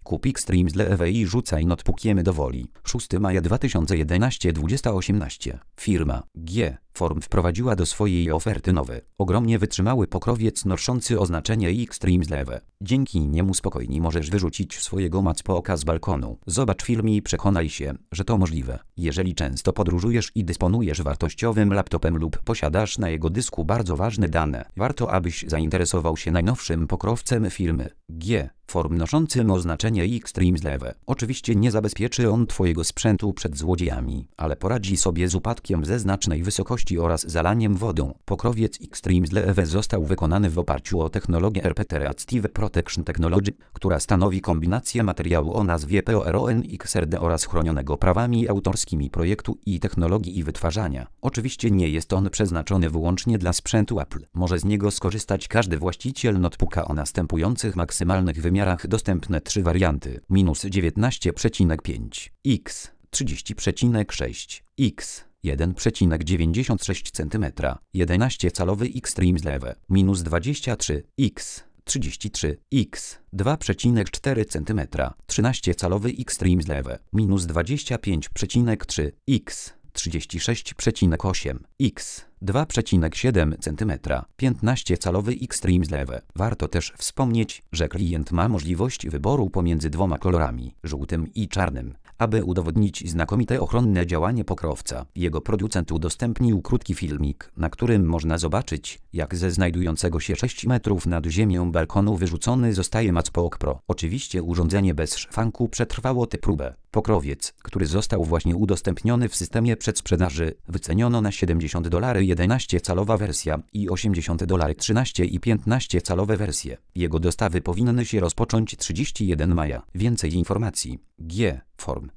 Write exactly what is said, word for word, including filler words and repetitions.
Kup Xtreme Sleeve i rzucaj notebookiem do woli. szóstego maja dwa tysiące jedenastego dwudziesta osiemnaście. Firma G. Form wprowadziła do swojej oferty nowy, ogromnie wytrzymały pokrowiec noszący oznaczenie Xtreme Sleeve. Dzięki niemu spokojnie możesz wyrzucić swojego MacBooka z balkonu. Zobacz film i przekonaj się, że to możliwe. Jeżeli często podróżujesz i dysponujesz wartościowym laptopem lub posiadasz na jego dysku bardzo ważne dane, warto abyś zainteresował się najnowszym pokrowcem firmy G. Form noszącym oznaczenie Xtreme Sleeve. Oczywiście nie zabezpieczy on Twojego sprzętu przed złodziejami, ale poradzi sobie z upadkiem ze znacznej wysokości oraz zalaniem wodą. Pokrowiec Xtreme Sleeve został wykonany w oparciu o technologię R P T Reactive Protection Technology, która stanowi kombinację materiału o nazwie P O R O N X R D oraz chronionego prawami autorskimi projektu i technologii i wytwarzania. Oczywiście nie jest on przeznaczony wyłącznie dla sprzętu Apple. Może z niego skorzystać każdy właściciel notebooka o następujących maksymalnych wymiarach. Dostępne trzy warianty: minus dziewiętnaście przecinek pięć, X trzydzieści przecinek sześć, X jeden przecinek dziewięćdziesiąt sześć centymetra, jedenastocalowy Xtreme Sleeve, minus dwadzieścia trzy, X trzydzieści trzy, X dwa przecinek cztery centymetra, trzynastocalowy Xtreme Sleeve, minus dwadzieścia pięć przecinek trzy, X trzydzieści sześć przecinek osiem, X dwa przecinek siedem centymetra, piętnastocalowy Xtreme Sleeve. Warto też wspomnieć, że klient ma możliwość wyboru pomiędzy dwoma kolorami, żółtym i czarnym. Aby udowodnić znakomite ochronne działanie pokrowca, jego producent udostępnił krótki filmik, na którym można zobaczyć, jak ze znajdującego się sześć metrów nad ziemią balkonu wyrzucony zostaje MacBook Pro. Oczywiście urządzenie bez szwanku przetrwało tę próbę. Pokrowiec, który został właśnie udostępniony w systemie przedsprzedaży, wyceniono na siedemdziesiąt dolarów jedenastocalowa wersja i osiemdziesiąt dolarów trzynasto i piętnastocalowe wersje. Jego dostawy powinny się rozpocząć trzydziestego pierwszego maja. Więcej informacji. G. Form.